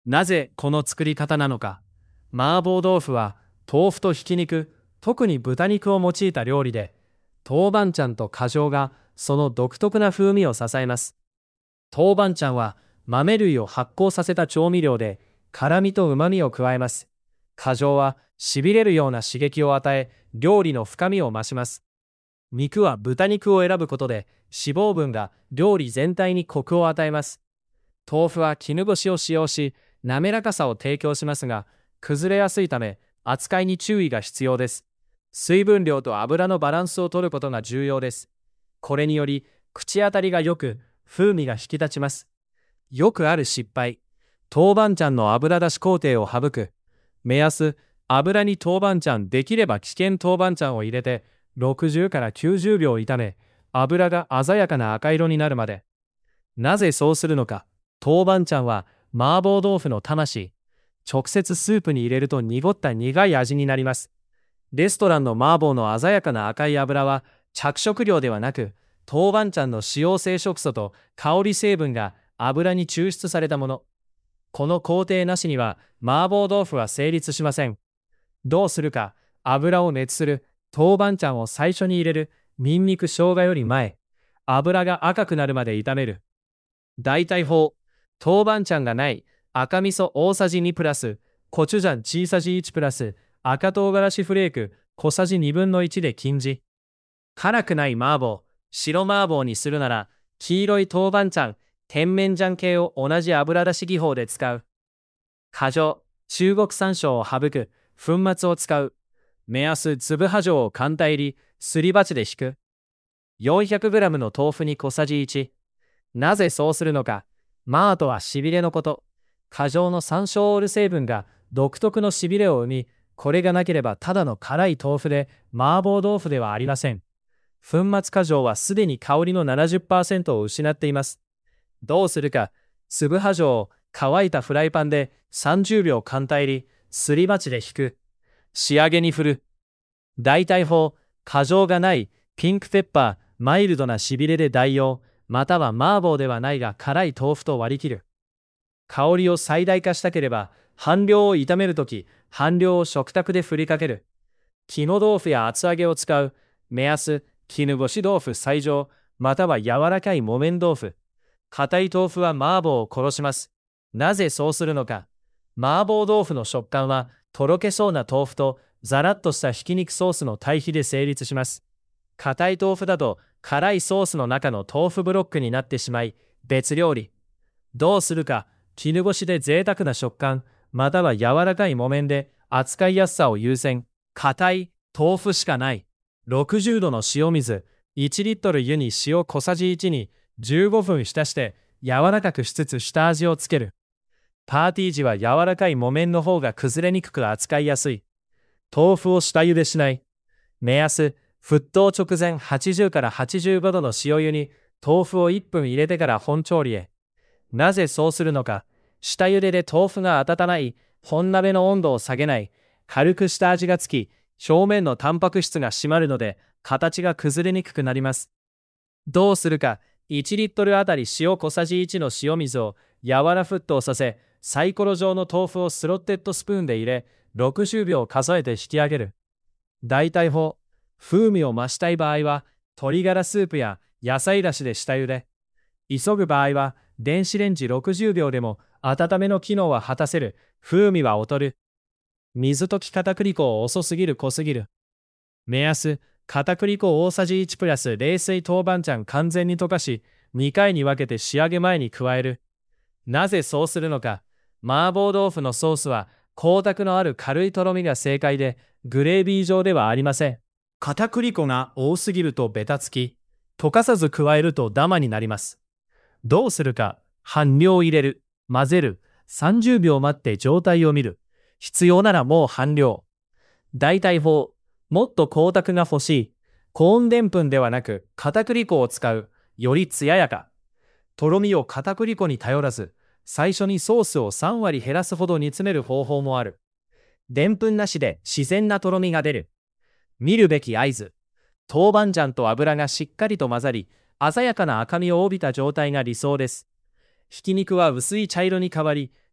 なぜこの作り方なのか。麻婆豆腐は豆腐とひき肉、特に豚肉を用いた料理で、豆板醤と花椒がその独特な風味を支えます。豆板醤は豆類を発酵させた調味料で、辛みと旨みを加えます。花椒はしびれるような刺激を与え、料理の深みを増します。肉は豚肉を選ぶことで、脂肪分が料理全体にコクを与えます。豆腐は絹ごしを使用し、滑らかさを提供しますが、崩れやすいため、扱いに注意が必要です。水分量と油のバランスを取ることが重要です。これにより、口当たりが良く、風味が引き立ちます。よくある失敗。豆板醤の油出し工程を省く。目安、油に豆板醤、できれば危険豆板醤を入れて、60から90秒炒め、油が鮮やかな赤色になるまで。なぜそうするのか。豆板醤は麻婆豆腐の魂。直接スープに入れると濁った苦い味になります。レストランの麻婆の鮮やかな赤い油は着色料ではなく、豆板醤の使用性色素と香り成分が油に抽出されたもの。この工程なしには麻婆豆腐は成立しません。どうするか。油を熱する。豆板醤を最初に入れる。ニンニク生姜より前。油が赤くなるまで炒める。代替法。豆板醤がない赤味噌大さじ2プラス、コチュジャン小さじ1プラス、赤唐辛子フレーク小さじ2分の1で禁じ。辛くない麻婆、白麻婆にするなら、黄色い豆板醤、甜麺醤系を同じ油出し技法で使う。花椒、中国山椒を省く、粉末を使う。目安、粒葉椒を簡単入り、すり鉢で引く。400g の豆腐に小さじ1。なぜそうするのか。麻とはしびれのこと。花椒の山椒オール成分が独特のしびれを生み、これがなければただの辛い豆腐で麻婆豆腐ではありません。粉末花椒はすでに香りの 70% を失っています。どうするか。粒葉椒を乾いたフライパンで30秒簡単入り、すり鉢で引く。仕上げに振る。代替法、花椒がないピンクペッパー、マイルドなしびれで代用、または麻婆ではないが辛い豆腐と割り切る。香りを最大化したければ、半量を炒めるとき、半量を食卓で振りかける。絹豆腐や厚揚げを使う。目安、絹ごし豆腐最上、または柔らかい木綿豆腐。硬い豆腐は麻婆を殺します。なぜそうするのか。麻婆豆腐の食感は、とろけそうな豆腐とザラッとしたひき肉ソースの対比で成立します。硬い豆腐だと辛いソースの中の豆腐ブロックになってしまい、別料理。どうするか。絹ごしで贅沢な食感、または柔らかい木綿で扱いやすさを優先。硬い豆腐しかない。60度の塩水、1リットル湯に塩小さじ1に15分浸して柔らかくしつつ下味をつける。パーティー時は柔らかい木綿の方が崩れにくく扱いやすい。豆腐を下茹でしない。目安、沸騰直前80から85度の塩湯に豆腐を1分入れてから本調理へ。なぜそうするのか。下茹でで豆腐が温まい、本鍋の温度を下げない。軽く下味がつき、表面のタンパク質が締まるので、形が崩れにくくなります。どうするか。1リットルあたり塩小さじ1の塩水を柔ら沸騰させ、サイコロ状の豆腐をスロッテッドスプーンで入れ、60秒数えて引き上げる。代替法。風味を増したい場合は、鶏ガラスープや野菜だしで下茹で。急ぐ場合は、電子レンジ60秒でも温めの機能は果たせる。風味は劣る。水溶き片栗粉を遅すぎる濃すぎる。目安、片栗粉大さじ1プラス冷水豆板醤完全に溶かし、2回に分けて仕上げ前に加える。なぜそうするのか。麻婆豆腐のソースは光沢のある軽いとろみが正解で、グレービー状ではありません。片栗粉が多すぎるとベタつき、溶かさず加えるとダマになります。どうするか。半量入れる。混ぜる。30秒待って状態を見る。必要ならもう半量。代替法。もっと光沢が欲しい。高温でんぷんではなく片栗粉を使う。より艶やか。とろみを片栗粉に頼らず、最初にソースを3割減らすほど煮詰める方法もある。でんぷんなしで自然なとろみが出る。見るべき合図。豆板醤と油がしっかりと混ざり、鮮やかな赤みを帯びた状態が理想です。ひき肉は薄い茶色に変わり、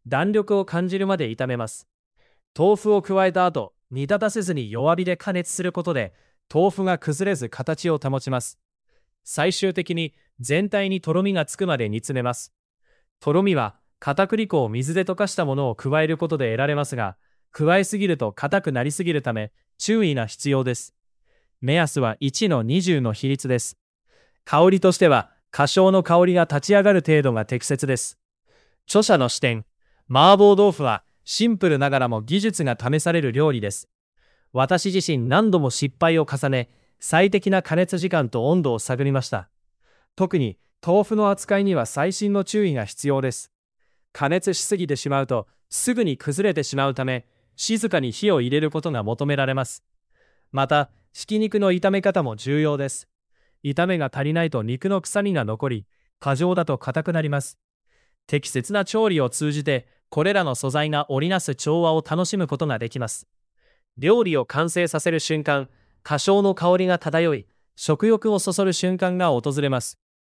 弾力を感じるまで炒めます。豆腐を加えた後、煮立たせずに弱火で加熱することで、豆腐が崩れず形を保ちます。最終的に全体にとろみがつくまで煮詰めます。とろみは片栗粉を水で溶かしたものを加えることで得られますが、加えすぎると硬くなりすぎるため注意が必要です。目安は1の20の比率です。香りとしては花椒の香りが立ち上がる程度が適切です。著者の視点、麻婆豆腐はシンプルながらも技術が試される料理です。私自身何度も失敗を重ね、最適な加熱時間と温度を探りました。特に豆腐の扱いには細心の注意が必要です。加熱しすぎてしまうとすぐに崩れてしまうため、静かに火を入れることが求められます。また、ひき肉の炒め方も重要です。炒めが足りないと肉の臭みが残り、過剰だと硬くなります。適切な調理を通じて、これらの素材が織りなす調和を楽しむことができます。料理を完成させる瞬間、花椒の香りが漂い、食欲をそそる瞬間が訪れます。